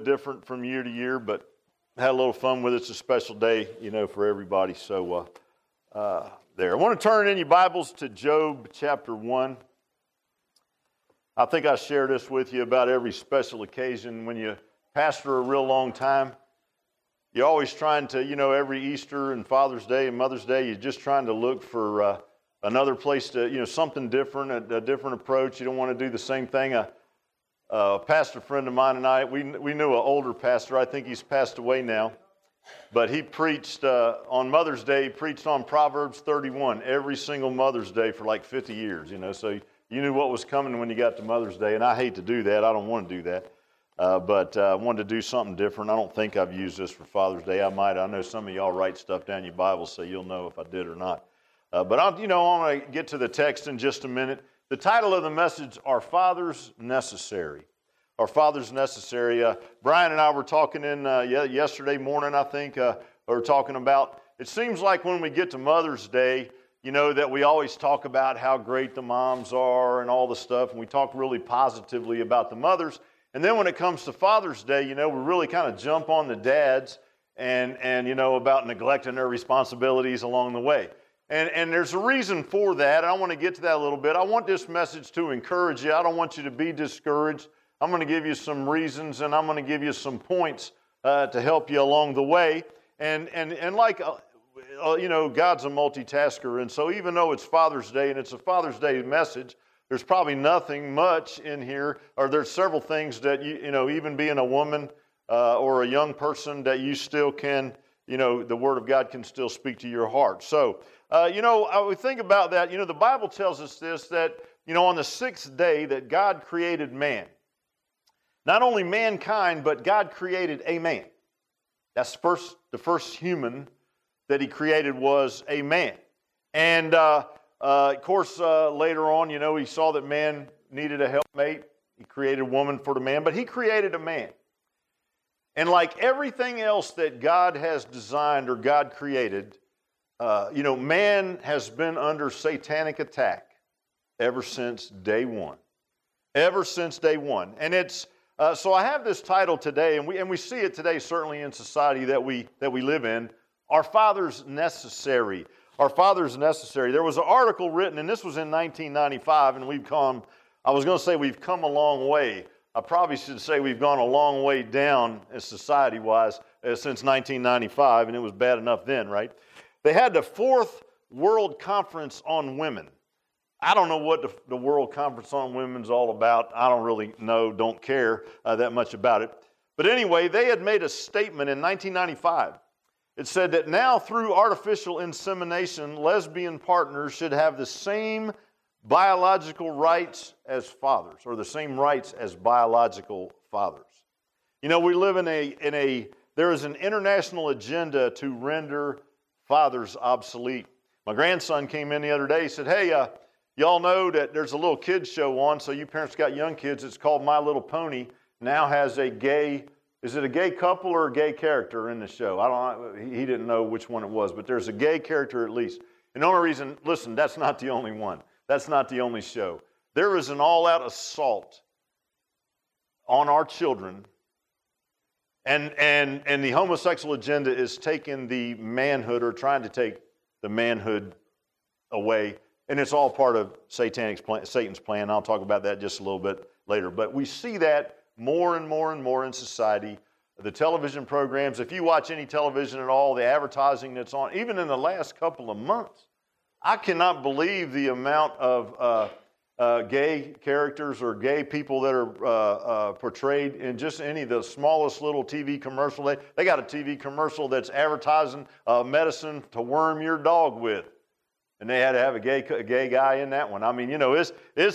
different from year to year, but had a little fun with it. It's a special day, for everybody. So there. I want to turn in your Bibles to Job chapter 1. I think I share this with you about every special occasion. When you pastor a real long time, you're always trying to, every Easter and Father's Day and Mother's Day, you're just trying to look for another place to, something different, a different approach. You don't want to do the same thing. A pastor friend of mine and I, we knew an older pastor. I think he's passed away now. But he preached on Mother's Day, he preached on Proverbs 31 every single Mother's Day for like 50 years, So you knew what was coming when you got to Mother's Day. And I hate to do that. I don't want to do that. But I wanted to do something different. I don't think I've used this for Father's Day. I might. I know some of y'all write stuff down in your Bible, so you'll know if I did or not. But I want to get to the text in just a minute. The title of the message, Are Fathers Necessary? Our Father's Necessary. Brian and I were talking yesterday morning, I think. We were talking about, it seems like when we get to Mother's Day, that we always talk about how great the moms are and all the stuff, and we talk really positively about the mothers. And then when it comes to Father's Day, we really kind of jump on the dads and about neglecting their responsibilities along the way. And there's a reason for that, and I want to get to that a little bit. I want this message to encourage you. I don't want you to be discouraged. I'm going to give you some reasons, and I'm going to give you some points to help you along the way. And like, God's a multitasker, and so even though it's Father's Day and it's a Father's Day message, there's probably nothing much in here, or there's several things that, even being a woman or a young person, that you still can, the Word of God can still speak to your heart. So, I would think about that. The Bible tells us this, that, on the sixth day that God created man. Not only mankind, but God created a man. That's the first human that he created was a man. And, of course, later on, he saw that man needed a helpmate. He created a woman for the man, but he created a man. And like everything else that God has designed or God created, man has been under satanic attack ever since day one. Ever since day one. And it's so I have this title today, and we see it today certainly in society that we live in. Are fathers necessary? Are fathers necessary? There was an article written, and this was in 1995, and we've come a long way. I probably should say we've gone a long way down as society-wise since 1995, and it was bad enough then, right? They had the 4th World Conference on Women. I don't know what the World Conference on Women's all about. I don't really know, don't care that much about it. But anyway, they had made a statement in 1995. It said that now through artificial insemination, lesbian partners should have the same biological rights as fathers, or the same rights as biological fathers. We live there is an international agenda to render fathers obsolete. My grandson came in the other day, he said, hey, y'all know that there's a little kids show on, so you parents got young kids, it's called My Little Pony, now has a gay, is it a gay couple or a gay character in the show? He didn't know which one it was, but there's a gay character at least. And the only reason, listen, that's not the only one. That's not the only show. There is an all-out assault on our children, and the homosexual agenda is taking the manhood, or trying to take the manhood away. And it's all part of Satan's plan. I'll talk about that just a little bit later. But we see that more and more and more in society. The television programs, if you watch any television at all, the advertising that's on, even in the last couple of months, I cannot believe the amount of gay characters or gay people that are portrayed in just any of the smallest little TV commercial. They got a TV commercial that's advertising medicine to worm your dog with. And they had to have a gay guy in that one. I mean, it's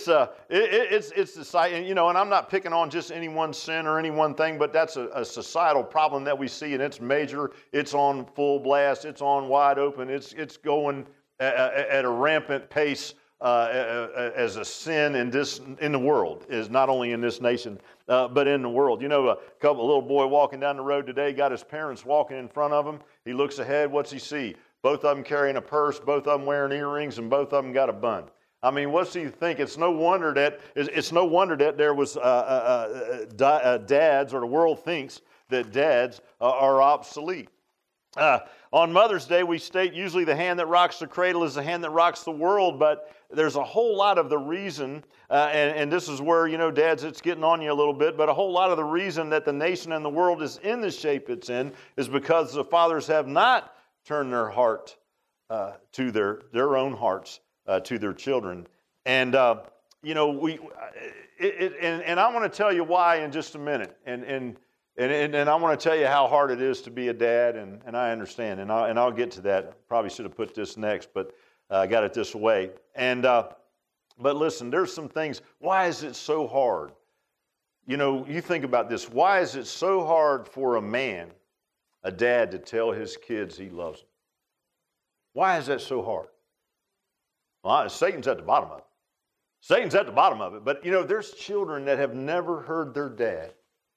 the sight, and I'm not picking on just any one sin or any one thing, but that's a societal problem that we see, and it's major. It's on full blast. It's on wide open. It's going at a rampant pace as a sin in the world, is not only in this nation, but in the world. A little boy walking down the road today got his parents walking in front of him. He looks ahead. What's he see? Both of them carrying a purse, both of them wearing earrings, and both of them got a bun. I mean, what's he think? It's no wonder that there was dads, or the world thinks that dads are obsolete. On Mother's Day, we state usually the hand that rocks the cradle is the hand that rocks the world, but there's a whole lot of the reason, and this is where, dads, it's getting on you a little bit, but a whole lot of the reason that the nation and the world is in the shape it's in is because the fathers have not turned their heart to their own hearts to their children. And, and I want to tell you why in just a minute. And I want to tell you how hard it is to be a dad, and I understand, and I'll get to that. Probably should have put this next, but I got it this way. And but listen, there's some things. Why is it so hard? You think about this. Why is it so hard for a dad, to tell his kids he loves them? Why is that so hard? Well, Satan's at the bottom of it. Satan's at the bottom of it. But there's children that have never heard their dad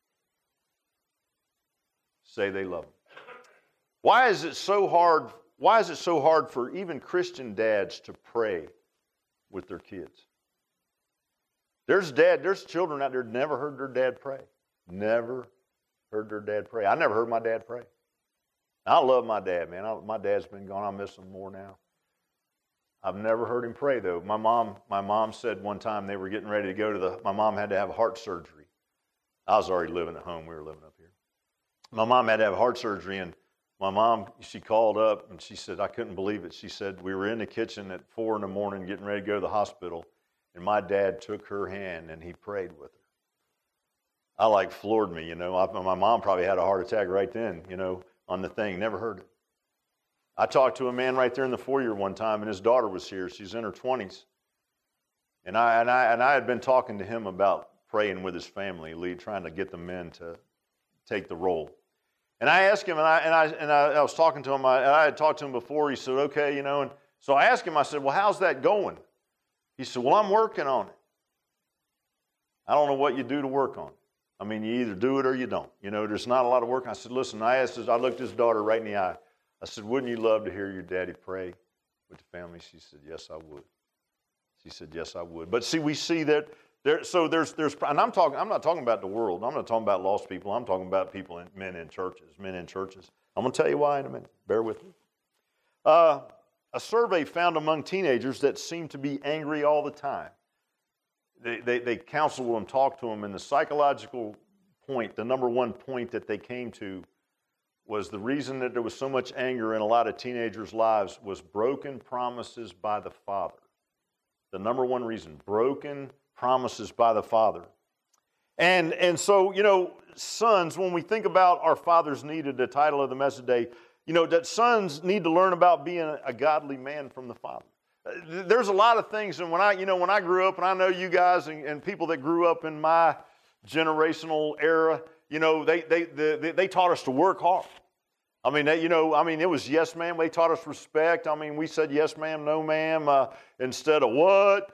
say they love them. Why is it so hard? Why is it so hard for even Christian dads to pray with their kids? There's children out there that never heard their dad pray. Never heard their dad pray. I never heard my dad pray. I love my dad, man. My dad's been gone. I miss him more now. I've never heard him pray, though. My mom said one time they were getting ready to go to my mom had to have heart surgery. I was already living at home. We were living up here. My mom had to have heart surgery, and my mom, she called up, and she said, I couldn't believe it. She said, we were in the kitchen at 4 a.m. getting ready to go to the hospital, and my dad took her hand, and he prayed with her. I floored me, my mom probably had a heart attack right then, on the thing. Never heard it. I talked to a man right there in the foyer one time, and his daughter was here. She's in her 20s. And I had been talking to him about praying with his family, trying to get the men to take the role. And I asked him, and I was talking to him. I had talked to him before. He said, okay, and so I asked him, I said, well, how's that going? He said, well, I'm working on it. I don't know what you do to work on it. I mean, you either do it or you don't. There's not a lot of work. I said, listen, I looked his daughter right in the eye. I said, wouldn't you love to hear your daddy pray with the family? She said, yes, I would. She said, yes, I would. But see, we see that there's, and I'm not talking about the world. I'm not talking about lost people. I'm talking about men in churches. I'm going to tell you why in a minute. Bear with me. A survey found among teenagers that seem to be angry all the time. They counsel them, talk to them, and the psychological point, the number one point that they came to was the reason that there was so much anger in a lot of teenagers' lives was broken promises by the father. The number one reason, broken promises by the father. And so, sons, when we think about our father's need, the title of the message today, that sons need to learn about being a godly man from the father. There's a lot of things, and when I grew up, and I know you guys and people that grew up in my generational era, they taught us to work hard. I mean, it was yes, ma'am. They taught us respect. I mean, we said yes, ma'am, no, ma'am, instead of what?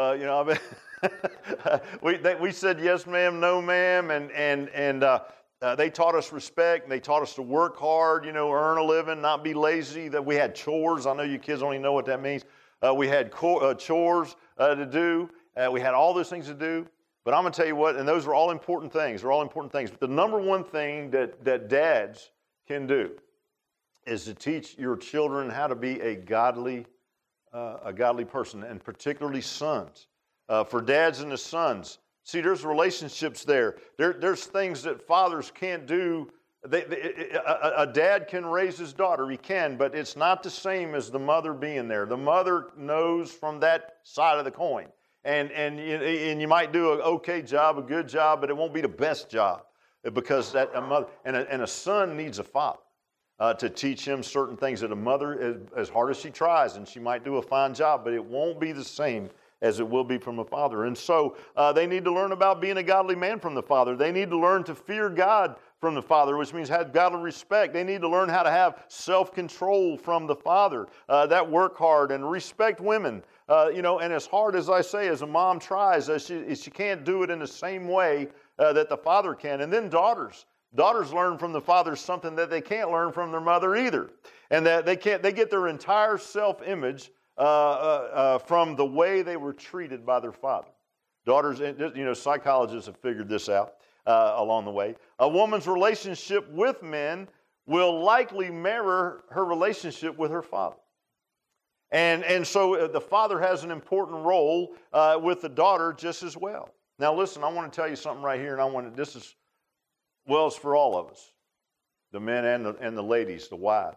We said yes, ma'am, no, ma'am, and they taught us respect. And they taught us to work hard, earn a living, not be lazy. That we had chores. I know you kids only know what that means. We had chores to do. We had all those things to do. But I'm going to tell you what, and those are all important things. They're all important things. But the number one thing that dads can do is to teach your children how to be a godly person, and particularly sons. For dads and the sons, see, there's relationships there. There's things that fathers can't do. A dad can raise his daughter, he can, but it's not the same as the mother being there. The mother knows from that side of the coin. And you might do an okay job, a good job, but it won't be the best job, because that a mother and a son needs a father to teach him certain things. That a mother, as hard as she tries, and she might do a fine job, but it won't be the same as it will be from a father. And so they need to learn about being a godly man from the father. They need to learn to fear God from the father, which means have godly respect. They need to learn how to have self-control from the father, that work hard and respect women. And as hard as I say, as a mom tries, she can't do it in the same way that the father can. And then daughters learn from the father something that they can't learn from their mother either. And that they get their entire self-image from the way they were treated by their father. Daughters, psychologists have figured this out along the way. A woman's relationship with men will likely mirror her relationship with her father. And so the father has an important role with the daughter just as well. Now listen, I want to tell you something right here, and it's for all of us, the men and the ladies, the wives.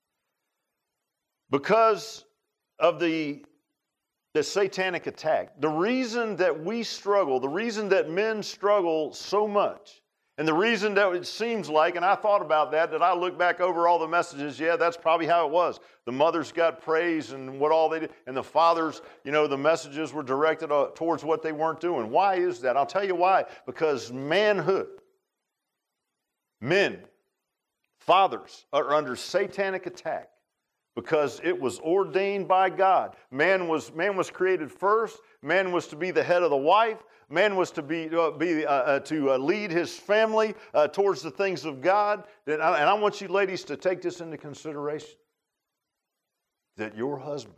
Because of the satanic attack, the reason that we struggle, the reason that men struggle so much, and the reason that it seems like, and I thought about that I look back over all the messages, yeah, that's probably how it was. The mothers got praise and what all they did, and the fathers, the messages were directed towards what they weren't doing. Why is that? I'll tell you why. Because manhood, men, fathers are under satanic attack. Because it was ordained by God. Man was created first. Man was to be the head of the wife. Man was to lead his family towards the things of God. And I want you ladies to take this into consideration. That your husband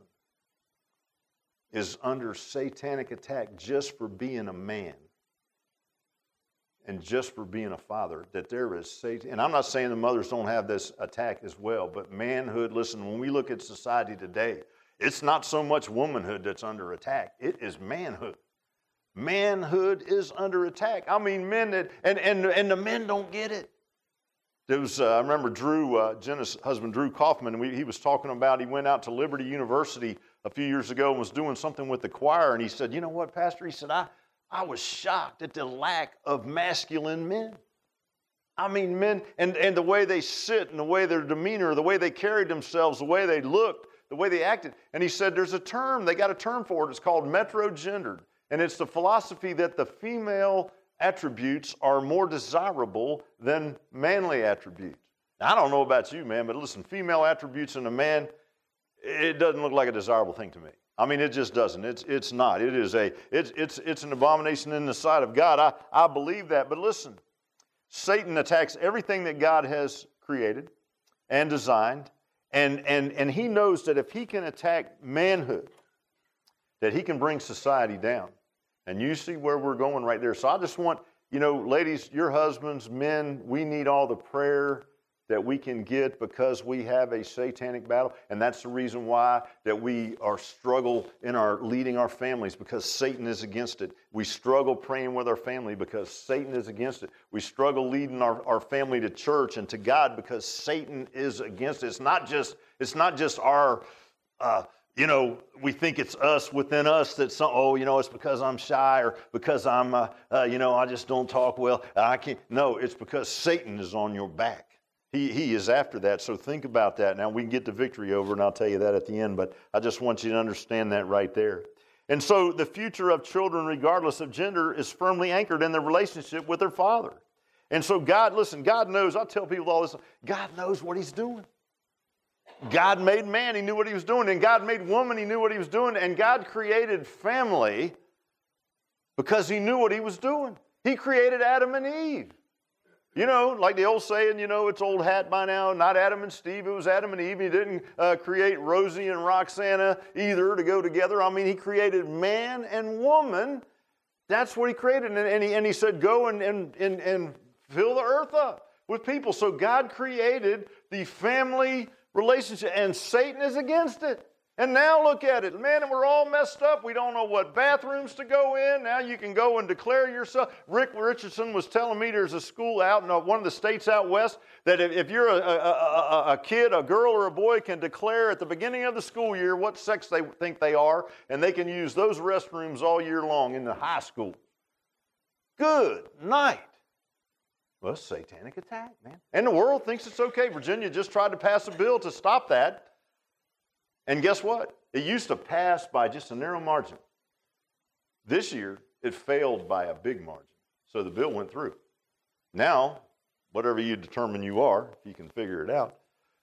is under satanic attack just for being a man. And just for being a father, that there is Satan. And I'm not saying the mothers don't have this attack as well, but manhood, listen, when we look at society today, it's not so much womanhood that's under attack. It is manhood. Manhood is under attack. I mean, men and the men don't get it. There was, I remember Jenna's husband, Drew Kaufman, he was talking about, he went out to Liberty University a few years ago and was doing something with the choir, and he said, you know what, Pastor? He said, I was shocked at the lack of masculine men. I mean, men, and the way they sit, and the way their demeanor, the way they carried themselves, the way they looked, the way they acted. And he said there's a term, they got a term for it, it's called metrogendered. And it's the philosophy that the female attributes are more desirable than manly attributes. Now, I don't know about you, man, but listen, female attributes in a man, it doesn't look like a desirable thing to me. I mean, it just doesn't. It's not. It's an abomination in the sight of God. I believe that. But listen, Satan attacks everything that God has created and designed, and he knows that if he can attack manhood, that he can bring society down. And you see where we're going right there. So I just want, ladies, your husbands, men, we need all the prayer that we can get because we have a satanic battle. And that's the reason why that we are struggle in our leading our families, because Satan is against it. We struggle praying with our family because Satan is against it. We struggle leading our family to church and to God because Satan is against it. It's not just our, we think it's us within us that it's because I'm shy or because I'm, I just don't talk well. I can't. No, it's because Satan is on your back. He is after that, so think about that. Now, we can get the victory over, and I'll tell you that at the end, but I just want you to understand that right there. And so the future of children, regardless of gender, is firmly anchored in their relationship with their father. And so God knows, I tell people all this, God knows what he's doing. God made man, he knew what he was doing, and God made woman, he knew what he was doing, and God created family because he knew what he was doing. He created Adam and Eve. Like the old saying, it's old hat by now, not Adam and Steve, it was Adam and Eve. He didn't create Rosie and Roxana either to go together. I mean, he created man and woman. That's what he created. And he said, go and fill the earth up with people. So God created the family relationship, and Satan is against it. And now look at it. Man, we're all messed up. We don't know what bathrooms to go in. Now you can go and declare yourself. Rick Richardson was telling me there's a school out in one of the states out west that if you're a kid, a girl or a boy, can declare at the beginning of the school year what sex they think they are, and they can use those restrooms all year long in the high school. Good night. Well, satanic attack, man. And the world thinks it's okay. Virginia just tried to pass a bill to stop that. And guess what? It used to pass by just a narrow margin. This year, it failed by a big margin. So the bill went through. Now, whatever you determine you are, if you can figure it out,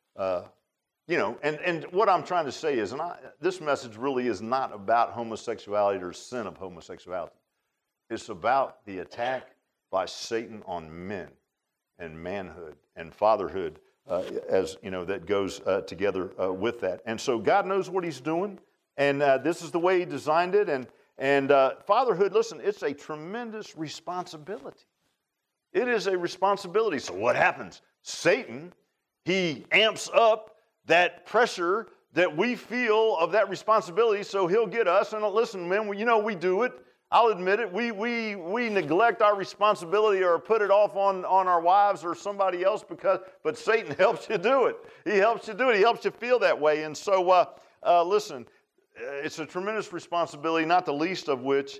and what I'm trying to say is, this message really is not about homosexuality or sin of homosexuality. It's about the attack by Satan on men and manhood and fatherhood. That goes together with that. And so God knows what he's doing. And this is the way he designed it. And fatherhood, listen, it's a tremendous responsibility. It is a responsibility. So what happens? Satan, he amps up that pressure that we feel of that responsibility, so he'll get us. And listen, man, we do it. I'll admit it. We neglect our responsibility or put it off on our wives or somebody else but Satan helps you do it. He helps you do it. He helps you feel that way. And so, listen, it's a tremendous responsibility, not the least of which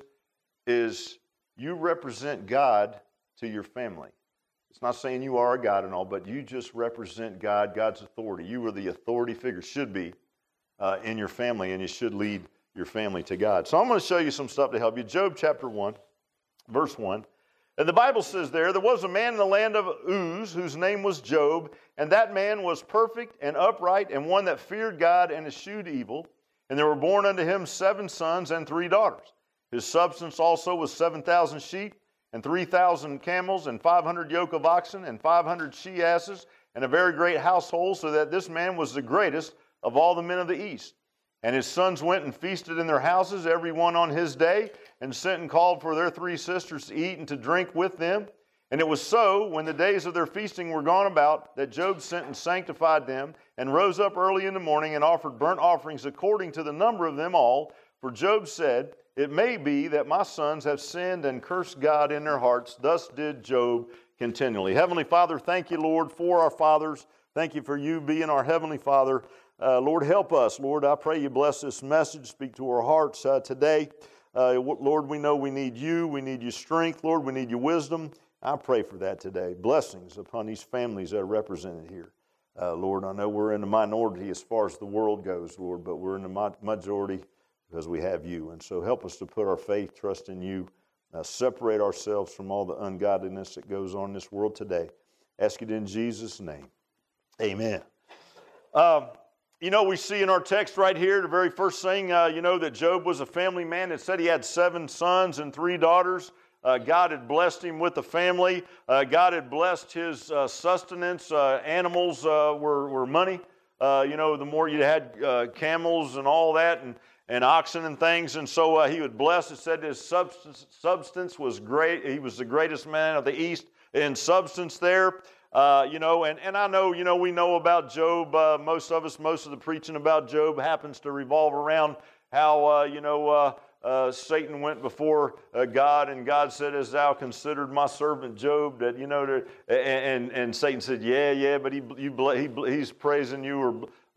is you represent God to your family. It's not saying you are a God and all, but you just represent God, God's authority. You are the authority figure, should be, in your family, and you should lead your family to God. So I'm going to show you some stuff to help you. Job chapter 1, verse 1. And the Bible says there was a man in the land of Uz whose name was Job, and that man was perfect and upright and one that feared God and eschewed evil. And there were born unto him 7 sons and 3 daughters. His substance also was 7,000 sheep and 3,000 camels and 500 yoke of oxen and 500 she-asses and a very great household, so that this man was the greatest of all the men of the east. And his sons went and feasted in their houses, every one on his day, and sent and called for their 3 sisters to eat and to drink with them. And it was so, when the days of their feasting were gone about, that Job sent and sanctified them, and rose up early in the morning, and offered burnt offerings according to the number of them all. For Job said, it may be that my sons have sinned and cursed God in their hearts. Thus did Job continually. Heavenly Father, thank you, Lord, for our fathers. Thank you for you being our Heavenly Father. Lord, help us. Lord, I pray you bless this message. Speak to our hearts today. Lord, we know we need you. We need your strength. Lord, we need your wisdom. I pray for that today. Blessings upon these families that are represented here. Lord, I know we're in the minority as far as the world goes, Lord, but we're in the majority because we have you. And so help us to put our faith, trust in you, separate ourselves from all the ungodliness that goes on in this world today. Ask it in Jesus' name. Amen. We see in our text right here, the very first thing, that Job was a family man. It said he had 7 sons and 3 daughters. God had blessed him with a family. God had blessed his sustenance. Animals were money. The more you had camels and all that and oxen and things. And so he would bless. It said his substance was great. He was the greatest man of the East in substance there. And I know, we know about Job. Most of the preaching about Job happens to revolve around how, Satan went before God, and God said, "As thou considered my servant Job," that and Satan said, "Yeah, but he's praising you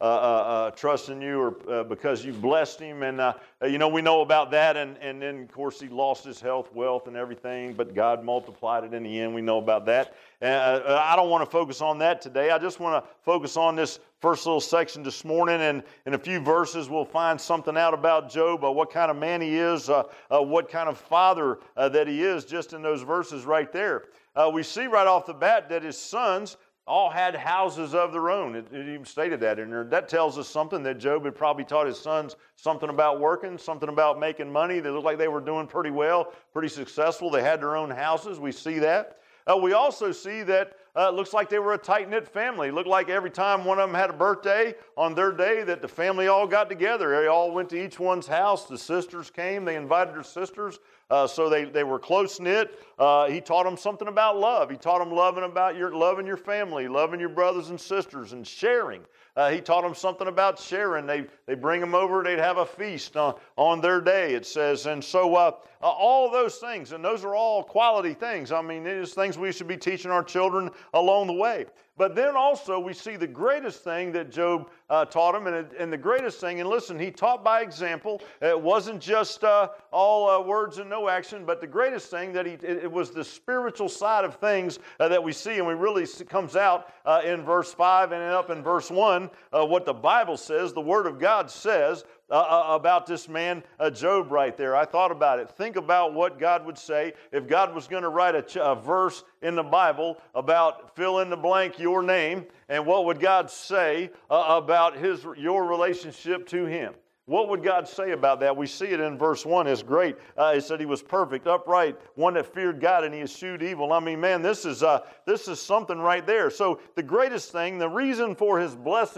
or trusting you or because you blessed him." And we know about that, and then of course he lost his health, wealth, and everything, but God multiplied it in the end. We know about that. I don't want to focus on that today. I just want to focus on this first little section this morning, and in a few verses we'll find something out about Job, what kind of man he is, what kind of father that he is, just in those verses right there. We see right off the bat that his sons all had houses of their own. It even stated that in there. That tells us something, that Job had probably taught his sons something about working, something about making money. They looked like they were doing pretty well, pretty successful. They had their own houses. We see that. We also see that it looks like they were a tight-knit family. It looked like every time one of them had a birthday on their day that the family all got together. They all went to each one's house. The sisters came. They invited their sisters. So they were close-knit. He taught them something about love. He taught them loving your family, loving your brothers and sisters, and sharing. He taught them something about sharing. They bring them over. They'd have a feast on their day, it says. And so all those things, and those are all quality things. I mean, it is things we should be teaching our children along the way. But then also we see the greatest thing that Job taught him, and the greatest thing, and listen, he taught by example. It wasn't just all words and no action, but the greatest thing that it was the spiritual side of things that we see, and we really comes out in verse 5 and up in verse 1, what the Bible says, the Word of God says about this man Job right there. I thought about it. Think about what God would say if God was going to write a verse in the Bible about fill in the blank your name, and what would God say about your relationship to him? What would God say about that? We see it in verse 1. It's great. It said he was perfect, upright, one that feared God, and he eschewed evil. I mean, man, this is something right there. So the greatest thing, the reason for his blessing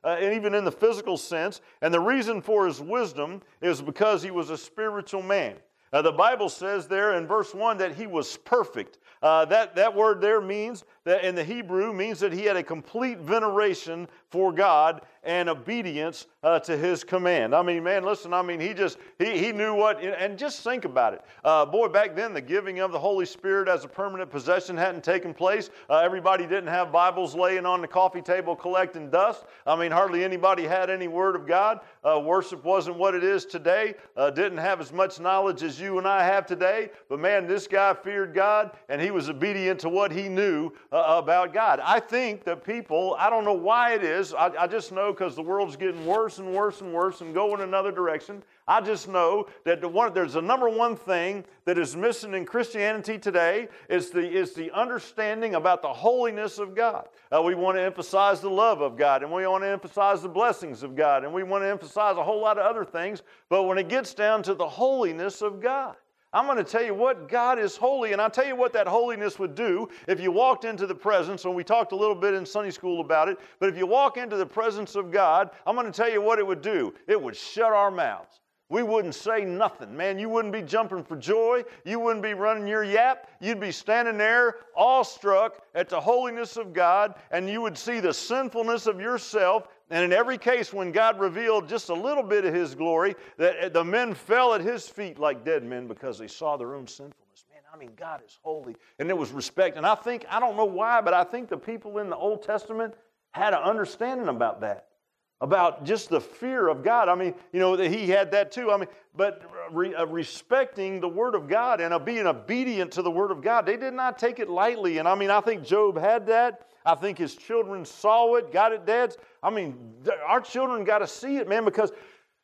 and even in the physical sense. And the reason for his wisdom is because he was a spiritual man. The Bible says there in verse 1 that he was perfect. That word there means that in the Hebrew means that he had a complete veneration for God and obedience to his command. I mean, man, listen, I mean, he knew what, and just think about it. Boy, back then the giving of the Holy Spirit as a permanent possession hadn't taken place. Everybody didn't have Bibles laying on the coffee table collecting dust. I mean, hardly anybody had any Word of God. Worship wasn't what it is today. Didn't have as much knowledge as you and I have today. But man, this guy feared God, and he was obedient to what he knew about God. I think that people, I don't know why it is, I just know because the world's getting worse and worse and worse and going another direction. I just know that there's the number one thing that is missing in Christianity today is the understanding about the holiness of God. We want to emphasize the love of God, and we want to emphasize the blessings of God, and we want to emphasize a whole lot of other things. But when it gets down to the holiness of God, I'm going to tell you what, God is holy, and I'll tell you what that holiness would do if you walked into the presence, and we talked a little bit in Sunday school about it, but if you walk into the presence of God, I'm going to tell you what it would do. It would shut our mouths. We wouldn't say nothing. Man, you wouldn't be jumping for joy. You wouldn't be running your yap. You'd be standing there awestruck at the holiness of God, and you would see the sinfulness of yourself. And in every case, when God revealed just a little bit of His glory, that the men fell at His feet like dead men because they saw their own sinfulness. Man, I mean, God is holy. And there was respect. And I don't know why, but I think the people in the Old Testament had an understanding about that. About just the fear of God. I mean, you know, he had that too. I mean, but respecting the Word of God and being obedient to the Word of God, they did not take it lightly. And I mean, I think Job had that. I think his children saw it, got it, dads. I mean, our children got to see it, man, because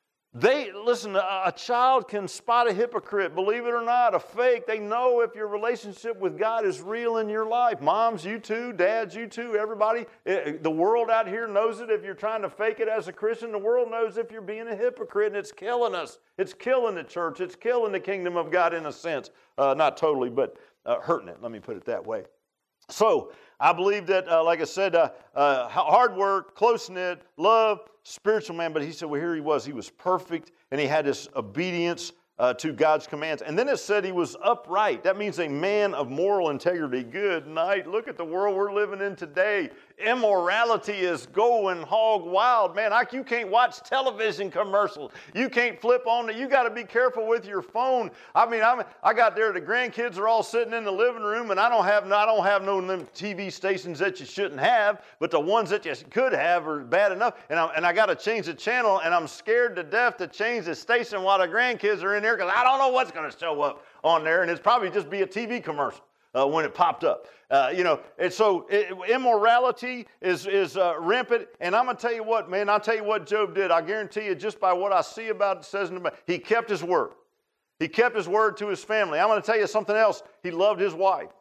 listen, a child can spot a hypocrite, believe it or not, a fake. They know if your relationship with God is real in your life. Moms, you too. Dads, you too. Everybody. The world out here knows it if you're trying to fake it as a Christian. The world knows if you're being a hypocrite, and it's killing us. It's killing the church. It's killing the kingdom of God in a sense. Not totally, but hurting it. Let me put it that way. So I believe that, like I said, hard work, close-knit, love, spiritual man. But he said, well, here he was perfect, and he had this obedience to God's commands. And then it said he was upright. That means a man of moral integrity. Good night. Look at the world we're living in today. Immorality is going hog wild, man. You can't watch television commercials. You can't flip on it. You got to be careful with your phone. I mean, I got there. The grandkids are all sitting in the living room, and I don't have no them TV stations that you shouldn't have, but the ones that you could have are bad enough. And I got to change the channel, and I'm scared to death to change the station while the grandkids are in there because I don't know what's going to show up on there, and it's probably just be a TV commercial. When it popped up. And so immorality is rampant. And I'm going to tell you what, man, I'll tell you what Job did. I guarantee you just by what I see about it, says in the Bible, he kept his word. He kept his word to his family. I'm going to tell you something else. He loved his wife.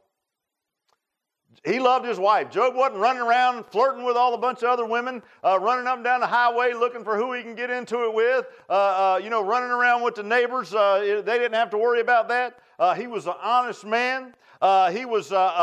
He loved his wife. Job wasn't running around flirting with all a bunch of other women, running up and down the highway looking for who he can get into it with, running around with the neighbors. They didn't have to worry about that. He was an honest man. He was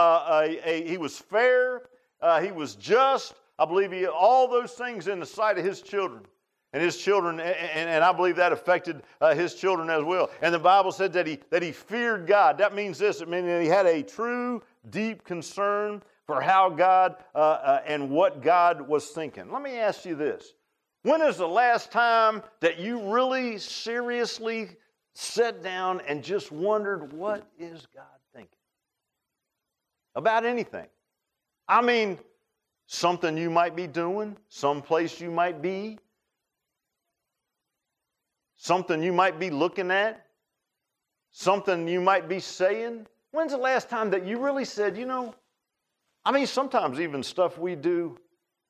fair. He was just. I believe all those things in the sight of his children. And his children, and I believe that affected his children as well. And the Bible said that he feared God. That means this. It means that he had a true, deep concern for how God and what God was thinking. Let me ask you this. When is the last time that you really seriously sat down and just wondered, what is God thinking? About anything. I mean, something you might be doing, someplace you might be, something you might be looking at, something you might be saying. When's the last time that you really said, sometimes even stuff we do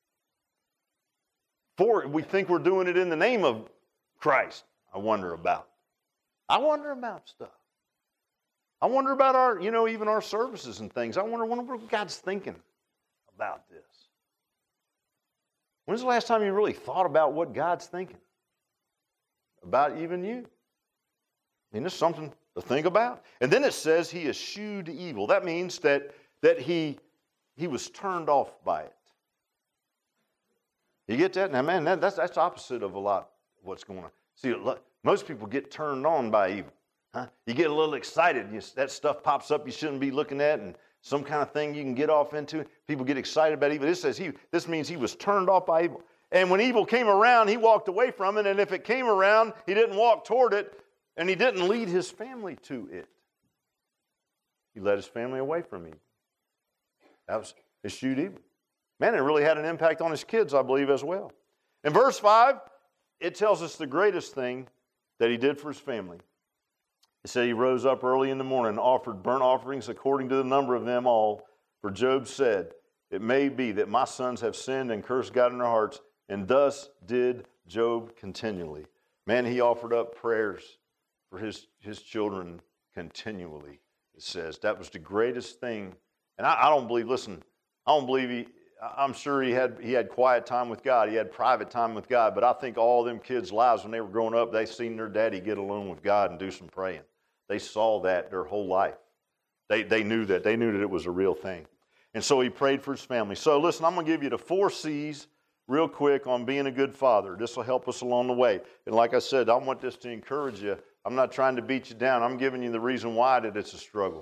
we think we're doing it in the name of Christ. I wonder about stuff. I wonder about even our services and things. I wonder what God's thinking about this. When's the last time you really thought about what God's thinking about even you? It's something to think about. And then it says he eschewed evil. That means that he was turned off by it. You get that? Now, man, that's opposite of a lot of what's going on. See, most people get turned on by evil. Huh? You get a little excited. That stuff pops up you shouldn't be looking at, and some kind of thing you can get off into. People get excited about evil. This means he was turned off by evil. And when evil came around, he walked away from it. And if it came around, he didn't walk toward it, and he didn't lead his family to it. He led his family away from evil. That was eschewed evil. Man, it really had an impact on his kids, I believe, as well. In verse 5, it tells us the greatest thing that he did for his family. It said he rose up early in the morning and offered burnt offerings according to the number of them all. For Job said, it may be that my sons have sinned and cursed God in their hearts, and thus did Job continually. Man, he offered up prayers for his children continually, it says. That was the greatest thing. And I don't believe, listen, I don't believe I'm sure he had quiet time with God. He had private time with God. But I think all them kids' lives when they were growing up, they seen their daddy get alone with God and do some praying. They saw that their whole life. They knew that. They knew that it was a real thing. And so he prayed for his family. So listen, I'm going to give you the 4 C's real quick on being a good father. This will help us along the way. And like I said, I want this to encourage you. I'm not trying to beat you down. I'm giving you the reason why that it's a struggle.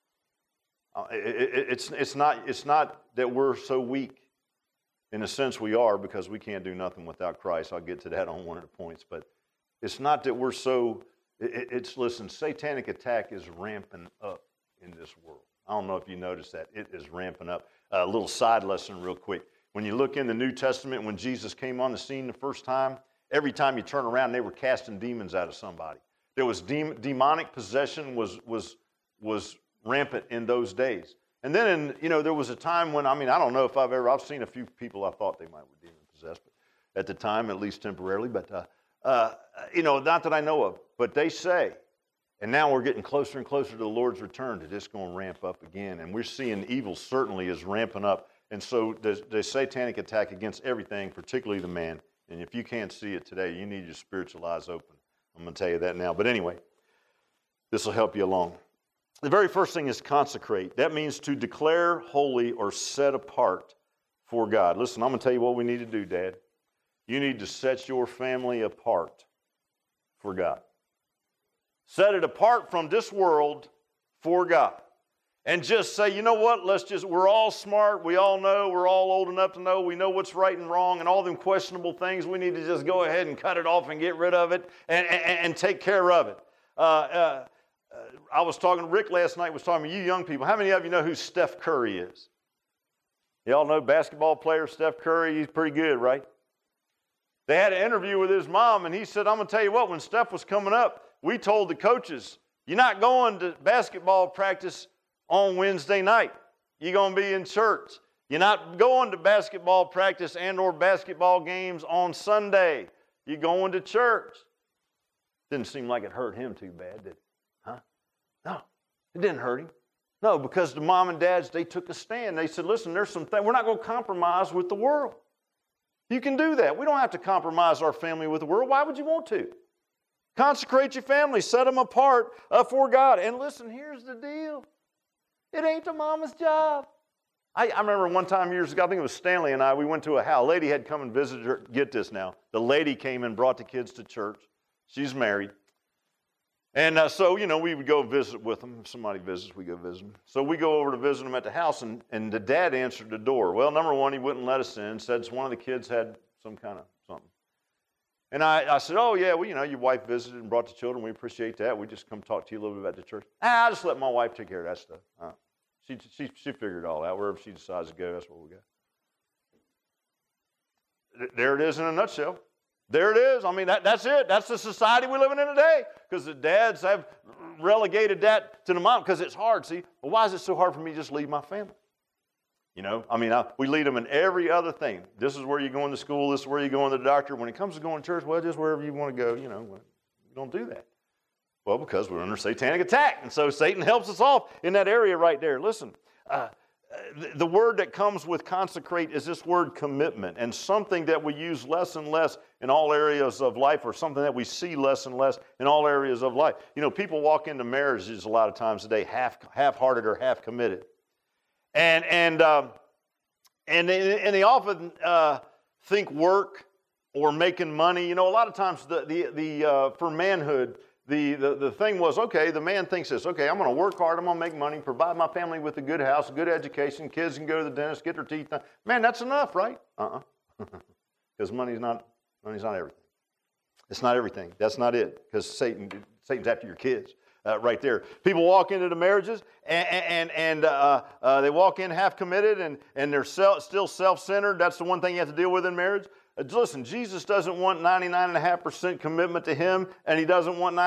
It's not that we're so weak. In a sense we are, because we can't do nothing without Christ. I'll get to that on one of the points. But it's not that we're so, listen, satanic attack is ramping up in this world. I don't know if you noticed that. It is ramping up. A little side lesson real quick. When you look in the New Testament, when Jesus came on the scene the first time, every time you turn around, they were casting demons out of somebody. There was demonic possession was rampant in those days. And then, there was a time when, I don't know if I've seen a few people I thought they might were demon possessed, but at the time, at least temporarily, but, not that I know of, but they say, and now we're getting closer and closer to the Lord's return, that it's going to ramp up again. And we're seeing evil certainly is ramping up. And so the satanic attack against everything, particularly the man, and if you can't see it today, you need your spiritual eyes open. I'm going to tell you that now. But anyway, this will help you along. The very first thing is consecrate. That means to declare holy or set apart for God. Listen, I'm going to tell you what we need to do, Dad. You need to set your family apart for God. Set it apart from this world for God. And just say, you know what, we're all smart, we all know, we're all old enough to know, we know what's right and wrong, and all them questionable things, we need to just go ahead and cut it off and get rid of it and take care of it. I was talking to Rick last night, was talking to you young people. How many of you know who Steph Curry is? You all know basketball player Steph Curry, he's pretty good, right? They had an interview with his mom, and he said, I'm going to tell you what, when Steph was coming up, we told the coaches, you're not going to basketball practice on Wednesday night. You're going to be in church. You're not going to basketball practice and or basketball games on Sunday. You're going to church. Didn't seem like it hurt him too bad, did it? Huh? No, it didn't hurt him. No, because the mom and dads, they took a stand. They said, listen, there's some things. We're not going to compromise with the world. You can do that. We don't have to compromise our family with the world. Why would you want to? Consecrate your family. Set them apart for God. And listen, here's the deal. It ain't the mama's job. I remember one time years ago, I think it was Stanley and I, we went to a house. A lady had come and visited her. Get this now. The lady came and brought the kids to church. She's married. And so, we would go visit with them. If somebody visits, we go visit them. So we go over to visit them at the house, and the dad answered the door. Well, number one, he wouldn't let us in. Said one of the kids had some kind of something. And I said, oh, yeah, well, your wife visited and brought the children. We appreciate that. We just come talk to you a little bit about the church. I'll just let my wife take care of that stuff. She figured it all out. Wherever she decides to go, that's where we go. There it is in a nutshell. There it is. That's it. That's the society we're living in today. Because the dads have relegated that to the mom. Because it's hard. See, well, why is it so hard for me to just leave my family? We lead them in every other thing. This is where you're going to school. This is where you're going to the doctor. When it comes to going to church, well, just wherever you want to go, we don't do that. Well, because we're under satanic attack. And so Satan helps us off in that area right there. Listen, the word that comes with consecrate is this word commitment, and something that we use less and less in all areas of life, or something that we see less and less in all areas of life. People walk into marriages a lot of times today half-hearted or half-committed. And they often think work or making money. You know, a lot of times for manhood, the thing was, okay, the man thinks this, okay, I'm going to work hard, I'm going to make money, provide my family with a good house, a good education, kids can go to the dentist, get their teeth done. Man, that's enough, right? Because money's not everything. It's not everything. That's not it. Because Satan's after your kids. Right there. People walk into the marriages and they walk in half committed and they're still self-centered. That's the one thing you have to deal with in marriage. Listen, Jesus doesn't want 99.5% commitment to him, and he doesn't want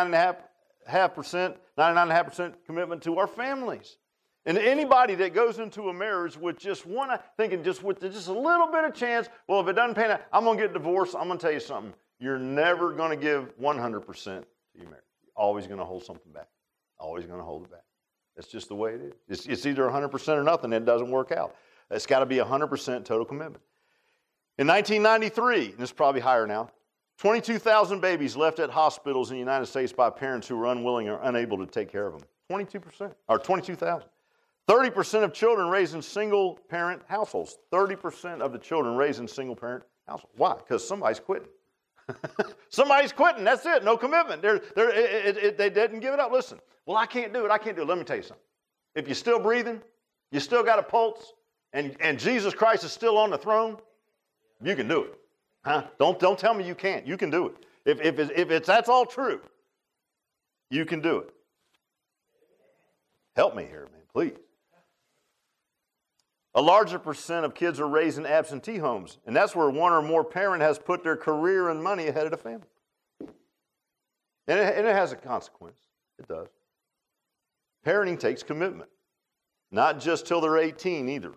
99.5% commitment to our families. And anybody that goes into a marriage with just thinking with just a little bit of chance, well, if it doesn't pan out, I'm going to get divorced. I'm going to tell you something. You're never going to give 100% to your marriage. You're always going to hold something back. Always going to hold it back. That's just the way it is. It's either 100% or nothing. It doesn't work out. It's got to be 100% total commitment. In 1993, and it's probably higher now, 22,000 babies left at hospitals in the United States by parents who were unwilling or unable to take care of them. 22%, or 22,000. 30% of children raised in single-parent households. 30% of the children raised in single-parent households. Why? Because somebody's quitting. Somebody's quitting. That's it. No commitment. They didn't give it up. Listen, well, I can't do it. Let me tell you something. If you're still breathing, you still got a pulse, and Jesus Christ is still on the throne, you can do it. Huh? Don't tell me you can't. You can do it. If that's all true, you can do it. Help me here, man, please. A larger percent of kids are raised in absentee homes, and that's where one or more parent has put their career and money ahead of the family. And it has a consequence. It does. Parenting takes commitment, not just till they're 18 either.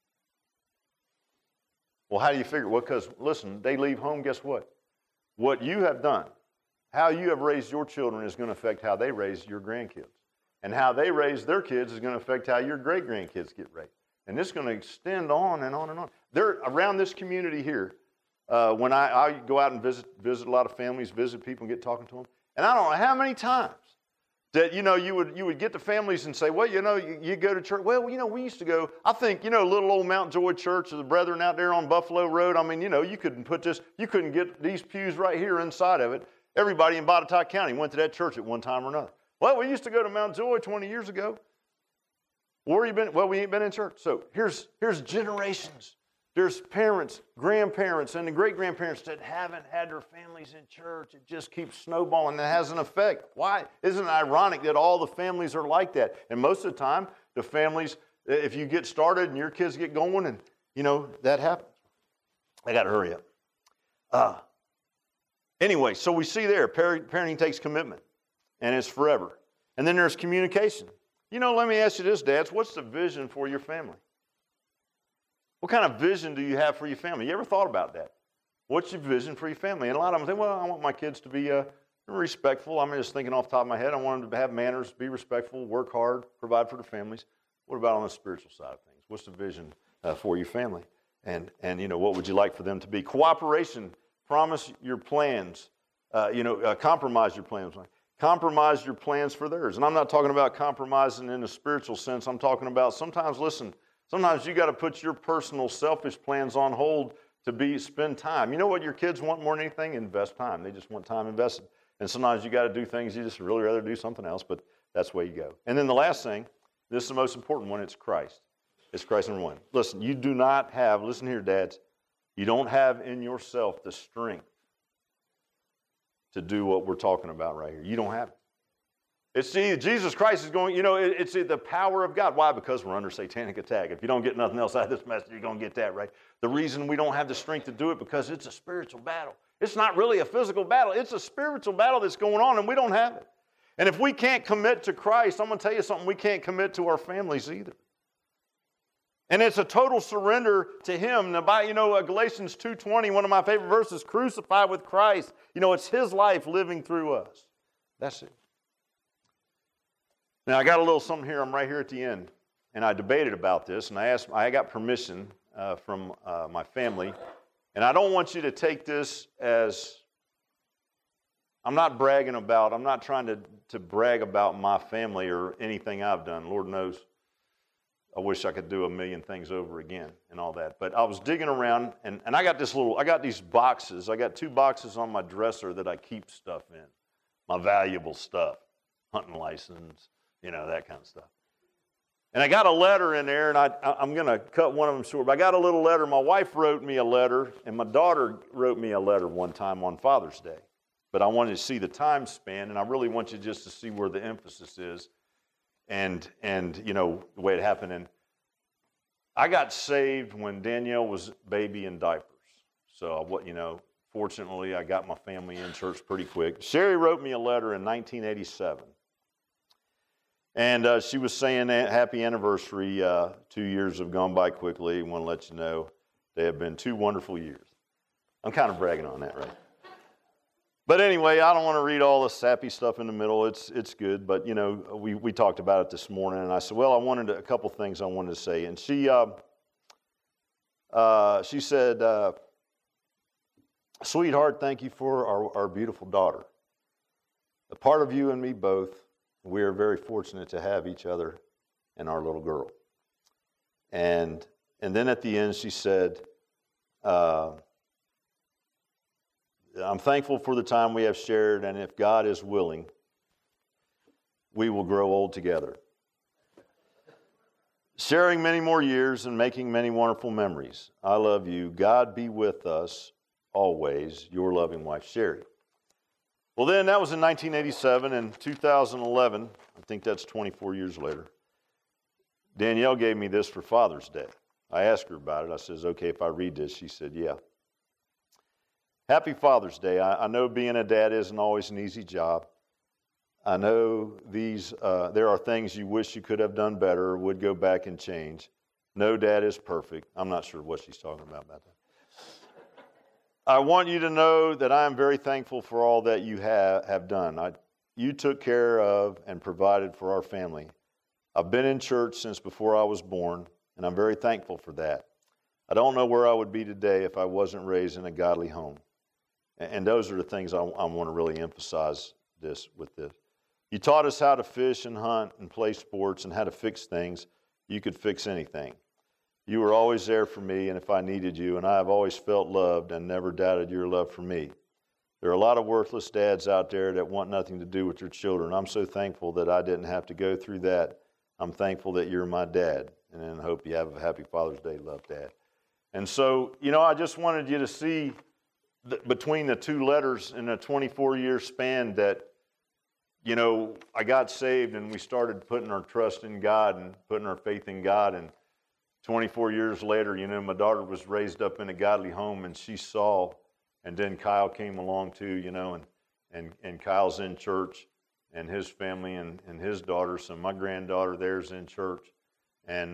Well, how do you figure? Well, because, listen, they leave home, guess what? What you have done, how you have raised your children is going to affect how they raise your grandkids. And how they raise their kids is going to affect how your great-grandkids get raised. And this is going to extend on and on and on. They're around this community here. When I go out and visit a lot of families, visit people and get talking to them. And I don't know how many times that, you would get the families and say, well, you go to church. Well, we used to go, I think, little old Mount Joy Church of the Brethren out there on Buffalo Road. I mean, you couldn't get these pews right here inside of it. Everybody in Botetourt County went to that church at one time or another. Well, we used to go to Mount Joy 20 years ago. Where you been? Well, we ain't been in church. So here's generations. There's parents, grandparents, and the great-grandparents that haven't had their families in church. It just keeps snowballing. It has an effect. Why? Isn't it ironic that all the families are like that? And most of the time, the families, if you get started and your kids get going, and, that happens. I got to hurry up. Anyway, so we see there, parenting takes commitment, and it's forever. And then there's communication. Let me ask you this, dads. What's the vision for your family? What kind of vision do you have for your family? You ever thought about that? What's your vision for your family? And a lot of them think, well, I want my kids to be respectful. I'm just thinking off the top of my head. I want them to have manners, be respectful, work hard, provide for their families. What about on the spiritual side of things? What's the vision for your family? And what would you like for them to be? Cooperation. Promise your plans. Compromise your plans. Compromise your plans for theirs. And I'm not talking about compromising in a spiritual sense. I'm talking about sometimes you got to put your personal selfish plans on hold to spend time. You know what your kids want more than anything? Invest time. They just want time invested. And sometimes you got to do things you just really rather do something else, but that's the way you go. And then the last thing, this is the most important one, it's Christ. It's Christ number one. Listen, you do not have, listen here, dads, you don't have in yourself the strength to do what we're talking about right here. You don't have it. Jesus Christ is going, it's the power of God. Why? Because we're under satanic attack. If you don't get nothing else out of this message, you're going to get that, right? The reason we don't have the strength to do it because it's a spiritual battle. It's not really a physical battle. It's a spiritual battle that's going on, and we don't have it. And if we can't commit to Christ, I'm going to tell you something, we can't commit to our families either. And it's a total surrender to Him. Now, Galatians 2:20, one of my favorite verses, crucified with Christ. It's His life living through us. That's it. Now, I got a little something here. I'm right here at the end. And I debated about this, and I got permission from my family. And I don't want you to take this as, I'm not trying to brag about my family or anything I've done. Lord knows. I wish I could do a million things over again and all that. But I was digging around, and I got these boxes. I got 2 boxes on my dresser that I keep stuff in, my valuable stuff, hunting license, that kind of stuff. And I got a letter in there, and I'm going to cut one of them short. But I got a little letter. My wife wrote me a letter, and my daughter wrote me a letter one time on Father's Day. But I wanted to see the time span, and I really want you just to see where the emphasis is. And the way it happened. And I got saved when Danielle was baby in diapers. So, fortunately, I got my family in church pretty quick. Sherry wrote me a letter in 1987. And she was saying, happy anniversary. 2 years have gone by quickly. I want to let you know they have been 2 wonderful years. I'm kind of bragging on that, right? But anyway, I don't want to read all the sappy stuff in the middle. It's good, but we talked about it this morning, and I said, well, a couple things I wanted to say, and she said, sweetheart, thank you for our beautiful daughter. A part of you and me both. We are very fortunate to have each other and our little girl. And then at the end, she said, I'm thankful for the time we have shared, and if God is willing, we will grow old together. Sharing many more years and making many wonderful memories. I love you. God be with us always. Your loving wife, Sherry. Well, then that was in 1987. and 2011, I think that's 24 years later, Danielle gave me this for Father's Day. I asked her about it. I says, okay, if I read this? She said, yeah. Happy Father's Day. I know being a dad isn't always an easy job. I know there are things you wish you could have done better or would go back and change. No dad is perfect. I'm not sure what she's talking about that. I want you to know that I am very thankful for all that you have done. You took care of and provided for our family. I've been in church since before I was born, and I'm very thankful for that. I don't know where I would be today if I wasn't raised in a godly home. And those are the things I want to really emphasize with this. You taught us how to fish and hunt and play sports and how to fix things. You could fix anything. You were always there for me and if I needed you, and I have always felt loved and never doubted your love for me. There are a lot of worthless dads out there that want nothing to do with their children. I'm so thankful that I didn't have to go through that. I'm thankful that you're my dad, and I hope you have a happy Father's Day, love, Dad. And so, I just wanted you to see between the 2 letters in a 24-year span that, I got saved and we started putting our trust in God and putting our faith in God. And 24 years later, my daughter was raised up in a godly home, and she saw, and then Kyle came along too, and Kyle's in church, and his family and his daughter. So my granddaughter there's in church. And,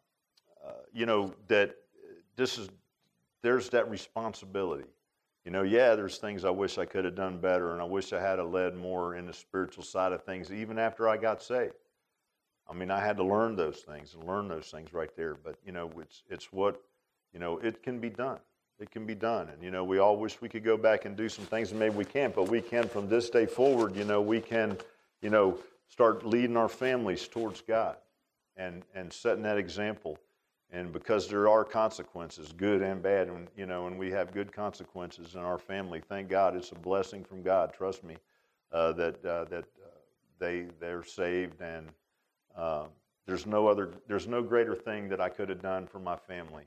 that there's that responsibility. There's things I wish I could have done better, and I wish I had led more in the spiritual side of things even after I got saved. I had to learn those things right there. But, it's what, it can be done. It can be done. And, we all wish we could go back and do some things, and maybe we can't, but we can from this day forward, we can, start leading our families towards God and setting that example. And because there are consequences, good and bad, and we have good consequences in our family, thank God, it's a blessing from God. Trust me, that they're saved, and there's no greater thing that I could have done for my family.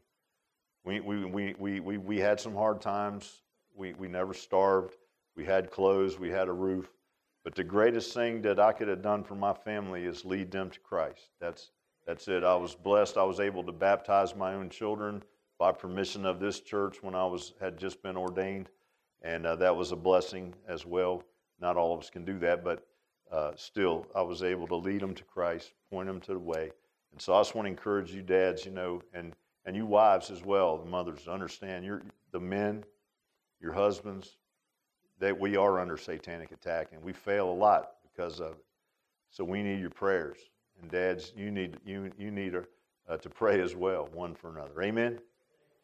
We had some hard times. We never starved. We had clothes. We had a roof. But the greatest thing that I could have done for my family is lead them to Christ. That's it. I was blessed. I was able to baptize my own children by permission of this church when I had just been ordained, and that was a blessing as well. Not all of us can do that, but still, I was able to lead them to Christ, point them to the way. And so I just want to encourage you dads, and you wives as well, the mothers, to understand, the men, your husbands, that we are under satanic attack, and we fail a lot because of it. So we need your prayers. And dads, you need to pray as well, one for another. Amen?